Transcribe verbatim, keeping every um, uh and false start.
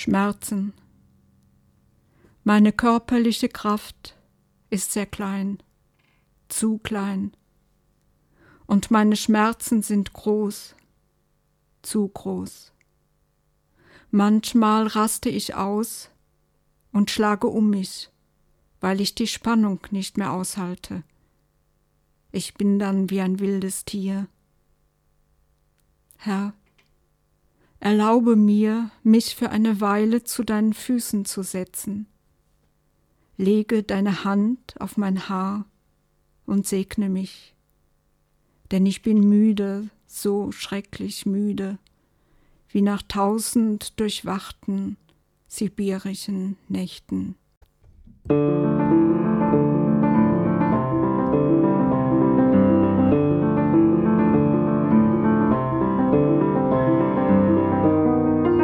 Schmerzen. Meine körperliche Kraft ist sehr klein, zu klein. Und meine Schmerzen sind groß, zu groß. Manchmal raste ich aus und schlage um mich, weil ich die Spannung nicht mehr aushalte. Ich bin dann wie ein wildes Tier. Herr, erlaube mir, mich für eine Weile zu deinen Füßen zu setzen. Lege deine Hand auf mein Haar und segne mich, denn ich bin müde, so schrecklich müde, wie nach tausend durchwachten sibirischen Nächten.